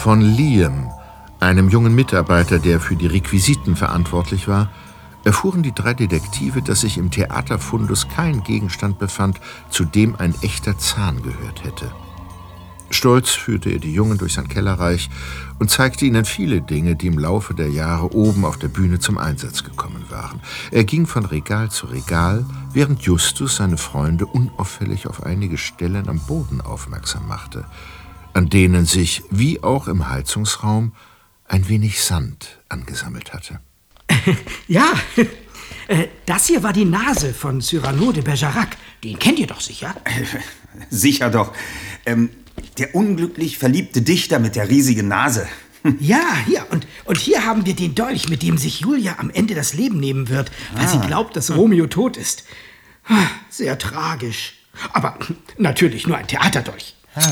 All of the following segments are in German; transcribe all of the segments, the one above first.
Von Liam, einem jungen Mitarbeiter, der für die Requisiten verantwortlich war, erfuhren die 3 Detektive, dass sich im Theaterfundus kein Gegenstand befand, zu dem ein echter Zahn gehört hätte. Stolz führte er die Jungen durch sein Kellerreich und zeigte ihnen viele Dinge, die im Laufe der Jahre oben auf der Bühne zum Einsatz gekommen waren. Er ging von Regal zu Regal, während Justus seine Freunde unauffällig auf einige Stellen am Boden aufmerksam machte, an denen sich, wie auch im Heizungsraum, ein wenig Sand angesammelt hatte. Ja, das hier war die Nase von Cyrano de Bergerac. Den kennt ihr doch sicher? Sicher doch. Der unglücklich verliebte Dichter mit der riesigen Nase. Ja, hier. Und hier haben wir den Dolch, mit dem sich Julia am Ende das Leben nehmen wird, weil sie glaubt, dass Romeo tot ist. Sehr tragisch. Aber natürlich nur ein Theaterdolch.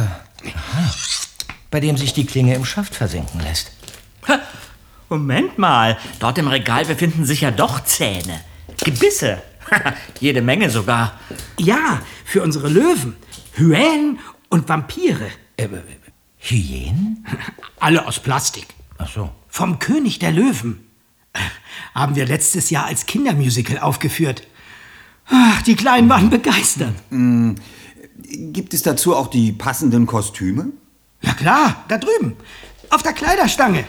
Bei dem sich die Klinge im Schaft versenken lässt. Moment mal, dort im Regal befinden sich ja doch Zähne. Gebisse. Jede Menge sogar. Ja, für unsere Löwen, Hyänen und Vampire. Hyänen? Alle aus Plastik. Ach so. Vom König der Löwen. Haben wir letztes Jahr als Kindermusical aufgeführt. Ach, die Kleinen waren begeistert. Gibt es dazu auch die passenden Kostüme? Ja klar, da drüben. Auf der Kleiderstange.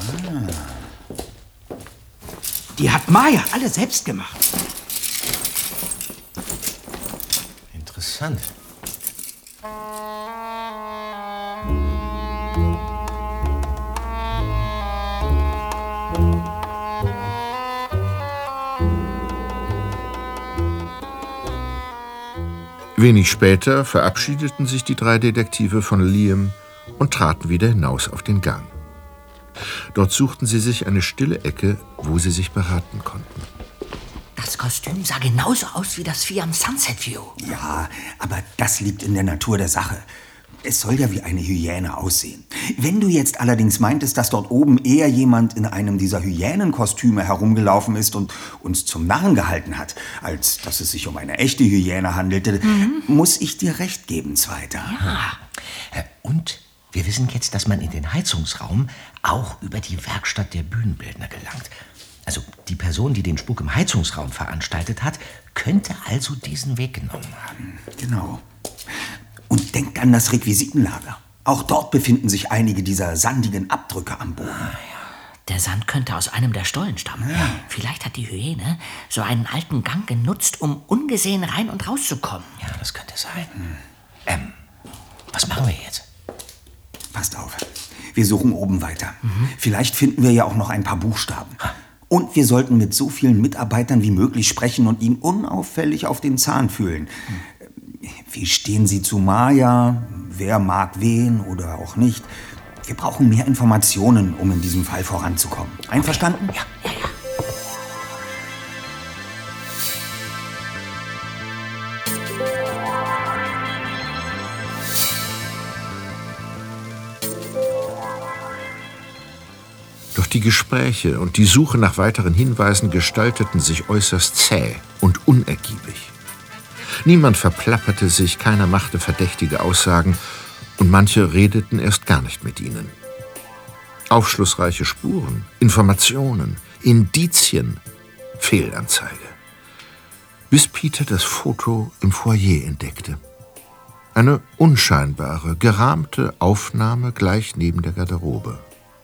Die hat Maya alle selbst gemacht. Interessant. Wenig später verabschiedeten sich die 3 Detektive von Liam und traten wieder hinaus auf den Gang. Dort suchten sie sich eine stille Ecke, wo sie sich beraten konnten. Das Kostüm sah genauso aus wie das Vieh am Sunset View. Ja, aber das liegt in der Natur der Sache. Es soll ja wie eine Hyäne aussehen. Wenn du jetzt allerdings meintest, dass dort oben eher jemand in einem dieser Hyänenkostüme herumgelaufen ist und uns zum Narren gehalten hat, als dass es sich um eine echte Hyäne handelte, muss ich dir recht geben, Zweiter. Ja. Und wir wissen jetzt, dass man in den Heizungsraum auch über die Werkstatt der Bühnenbildner gelangt. Also die Person, die den Spuk im Heizungsraum veranstaltet hat, könnte also diesen Weg genommen haben. Genau. Und denkt an das Requisitenlager. Auch dort befinden sich einige dieser sandigen Abdrücke am Boden. Der Sand könnte aus einem der Stollen stammen. Ja. Vielleicht hat die Hyäne so einen alten Gang genutzt, um ungesehen rein und rauszukommen. Ja, das könnte sein. Was machen wir jetzt? Passt auf. Wir suchen oben weiter. Vielleicht finden wir ja auch noch ein paar Buchstaben. Und wir sollten mit so vielen Mitarbeitern wie möglich sprechen und ihn unauffällig auf den Zahn fühlen. Wie stehen Sie zu Maya? Wer mag wen oder auch nicht? Wir brauchen mehr Informationen, um in diesem Fall voranzukommen. Einverstanden? Ja. Doch die Gespräche und die Suche nach weiteren Hinweisen gestalteten sich äußerst zäh und unergiebig. Niemand verplapperte sich, keiner machte verdächtige Aussagen und manche redeten erst gar nicht mit ihnen. Aufschlussreiche Spuren, Informationen, Indizien, Fehlanzeige. Bis Peter das Foto im Foyer entdeckte. Eine unscheinbare, gerahmte Aufnahme gleich neben der Garderobe.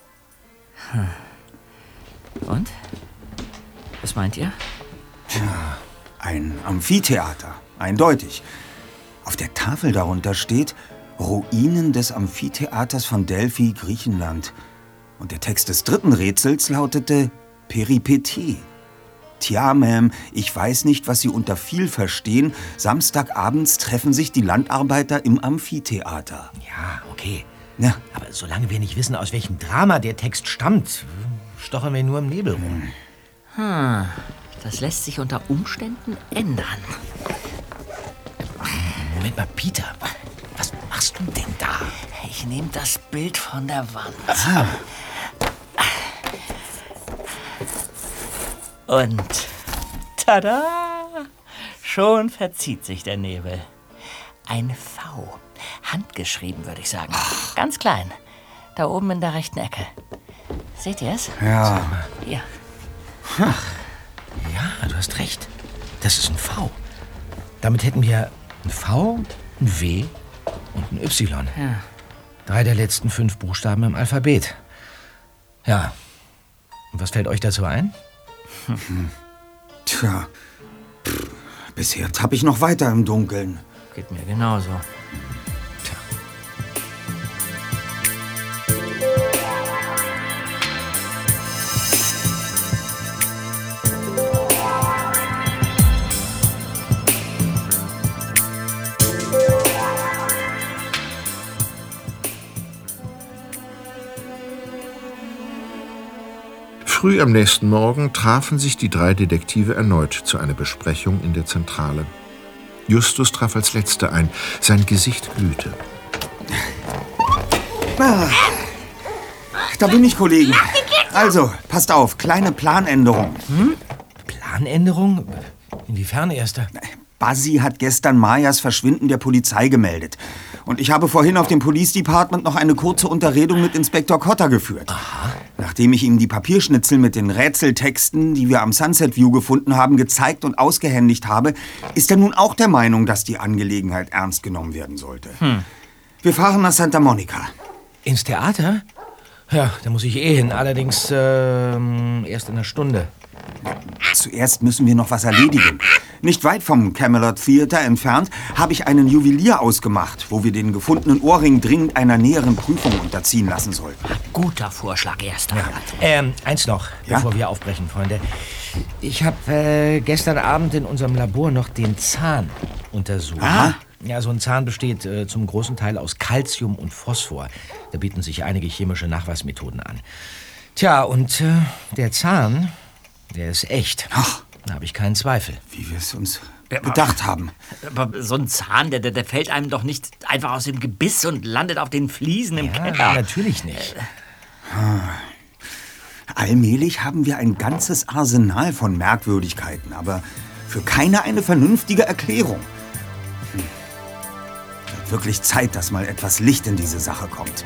Und? Was meint ihr? Tja, ein Amphitheater, eindeutig. Auf der Tafel darunter steht Ruinen des Amphitheaters von Delphi, Griechenland. Und der Text des 3. Rätsels lautete Peripetie. Tja, Ma'am, ich weiß nicht, was Sie unter viel verstehen. Samstagabends treffen sich die Landarbeiter im Amphitheater. Ja, okay. Ja. Aber solange wir nicht wissen, aus welchem Drama der Text stammt, stochern wir nur im Nebel rum. Das lässt sich unter Umständen ändern. Moment mal, Peter. Was machst du denn da? Ich nehme das Bild von der Wand. Und tada! Schon verzieht sich der Nebel. Ein V. Handgeschrieben, würde ich sagen. Ganz klein. Da oben in der rechten Ecke. Seht ihr es? Ja. Hier. Ja, du hast recht. Das ist ein V. Damit hätten wir ein V, ein W und ein Y. Ja. 3 der letzten 5 Buchstaben im Alphabet. Ja. Und was fällt euch dazu ein? Tja, bisher tapp ich noch weiter im Dunkeln. Geht mir genauso. Früh am nächsten Morgen trafen sich die 3 Detektive erneut zu einer Besprechung in der Zentrale. Justus traf als Letzter ein. Sein Gesicht glühte. Da bin ich, Kollegen. Also, passt auf, kleine Planänderung. Planänderung? Inwiefern, Erster? Buzzy hat gestern Mayas Verschwinden der Polizei gemeldet. Und ich habe vorhin auf dem Police Department noch eine kurze Unterredung mit Inspektor Cotter geführt. Aha. Nachdem ich ihm die Papierschnitzel mit den Rätseltexten, die wir am Sunset View gefunden haben, gezeigt und ausgehändigt habe, ist er nun auch der Meinung, dass die Angelegenheit ernst genommen werden sollte. Wir fahren nach Santa Monica. Ins Theater? Ja, da muss ich hin. Allerdings erst in einer Stunde. Zuerst müssen wir noch was erledigen. Nicht weit vom Camelot Theater entfernt habe ich einen Juwelier ausgemacht, wo wir den gefundenen Ohrring dringend einer näheren Prüfung unterziehen lassen sollten. Guter Vorschlag, Erster. Eins noch, Ja? bevor wir aufbrechen, Freunde. Ich habe gestern Abend in unserem Labor noch den Zahn untersucht. Aha. Ja, so ein Zahn besteht zum großen Teil aus Calcium und Phosphor. Da bieten sich einige chemische Nachweismethoden an. Tja, und der Zahn, der ist echt. Ach. Da habe ich keinen Zweifel. Wie wir es uns bedacht haben. Aber so ein Zahn, der fällt einem doch nicht einfach aus dem Gebiss und landet auf den Fliesen im Ja, Keller. natürlich nicht. Allmählich haben wir ein ganzes Arsenal von Merkwürdigkeiten, aber für keine eine vernünftige Erklärung. Wird wirklich Zeit, dass mal etwas Licht in diese Sache kommt.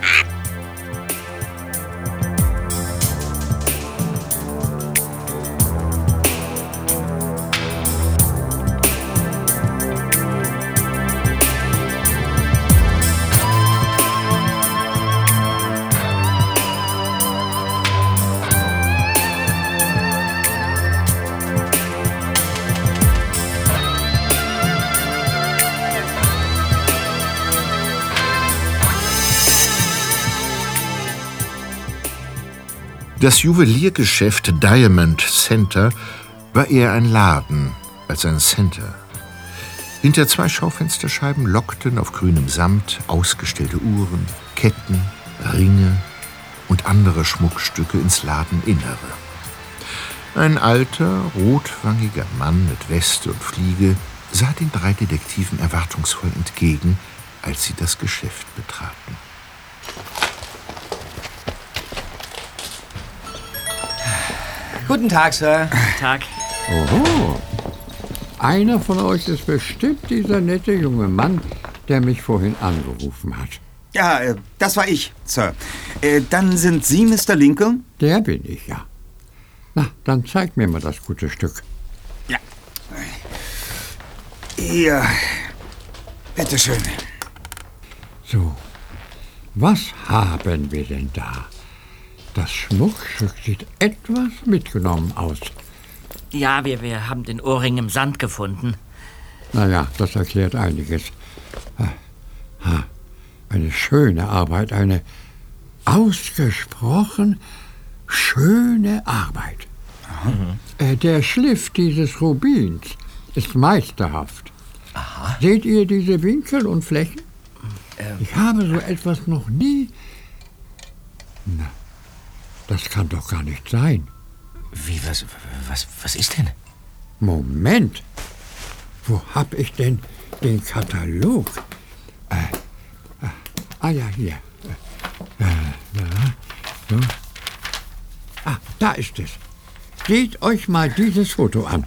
Das Juweliergeschäft Diamond Center war eher ein Laden als ein Center. Hinter 2 Schaufensterscheiben lockten auf grünem Samt ausgestellte Uhren, Ketten, Ringe und andere Schmuckstücke ins Ladeninnere. Ein alter, rotwangiger Mann mit Weste und Fliege sah den 3 Detektiven erwartungsvoll entgegen, als sie das Geschäft betraten. Guten Tag, Sir. Tag. Oho. Einer von euch ist bestimmt dieser nette junge Mann, der mich vorhin angerufen hat. Ja, das war ich, Sir. Dann sind Sie Mr. Lincoln? Der bin ich, ja. Na, dann zeig mir mal das gute Stück. Ja. Hier. Bitteschön. So, was haben wir denn da? Das Schmuckstück sieht etwas mitgenommen aus. Ja, wir haben den Ohrring im Sand gefunden. Naja, das erklärt einiges. Eine schöne Arbeit, eine ausgesprochen schöne Arbeit. Der Schliff dieses Rubins ist meisterhaft. Aha. Seht ihr diese Winkel und Flächen? Ich habe so etwas noch nie... Na, das kann doch gar nicht sein. Wie, was ist denn? Moment. Wo hab ich denn den Katalog? Ja, hier. So. Da ist es. Seht euch mal dieses Foto an.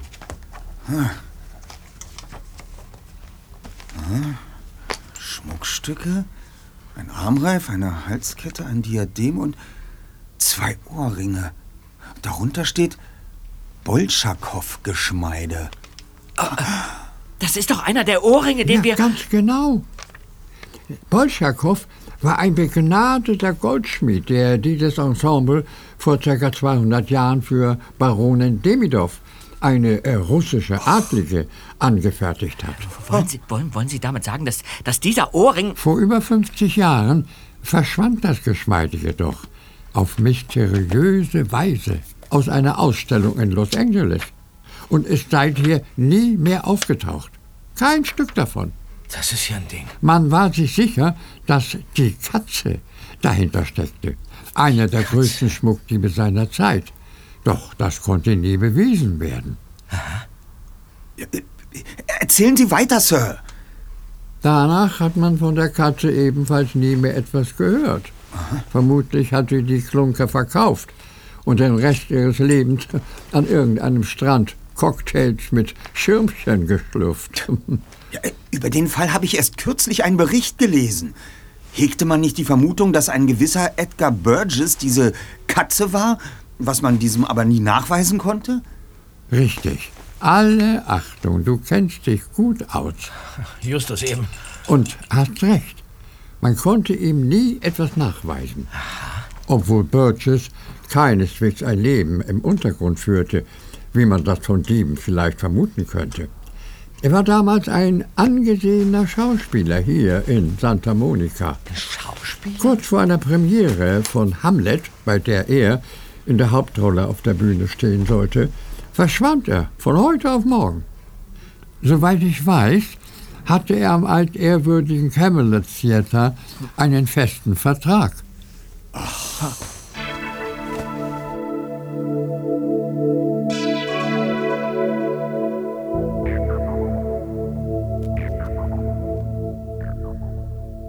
Schmuckstücke, Ein Armreif, eine Halskette, ein Diadem und 2 Ohrringe. Darunter steht Bolschakow-Geschmeide. Das ist doch einer der Ohrringe, den wir... Ganz genau. Bolschakow war ein begnadeter Goldschmied, der dieses Ensemble vor ca. 200 Jahren für Baronin Demidov, eine russische Adlige, angefertigt hat. Wollen Sie damit sagen, dass dieser Ohrring... Vor über 50 Jahren verschwand das Geschmeide jedoch auf mysteriöse Weise aus einer Ausstellung in Los Angeles und ist seither nie mehr aufgetaucht. Kein Stück davon. Das ist ja ein Ding. Man war sich sicher, dass die Katze dahinter steckte. Einer der größten Schmuckdiebe seiner Zeit. Doch das konnte nie bewiesen werden. Erzählen Sie weiter, Sir. Danach hat man von der Katze ebenfalls nie mehr etwas gehört. Vermutlich hat sie die Klunker verkauft und den Rest ihres Lebens an irgendeinem Strand Cocktails mit Schirmchen geschlürft. Ja, über den Fall habe ich erst kürzlich einen Bericht gelesen. Hegte man nicht die Vermutung, dass ein gewisser Edgar Burgess diese Katze war, was man diesem aber nie nachweisen konnte? Richtig. Alle Achtung, du kennst dich gut aus. Justus eben. Und hast recht. Man konnte ihm nie etwas nachweisen. Obwohl Burgess keineswegs ein Leben im Untergrund führte, wie man das von Dieben vielleicht vermuten könnte. Er war damals ein angesehener Schauspieler hier in Santa Monica. Schauspieler? Kurz vor einer Premiere von Hamlet, bei der er in der Hauptrolle auf der Bühne stehen sollte, verschwand er von heute auf morgen. Soweit ich weiß, hatte er am altehrwürdigen Camelot Theater einen festen Vertrag. Ach,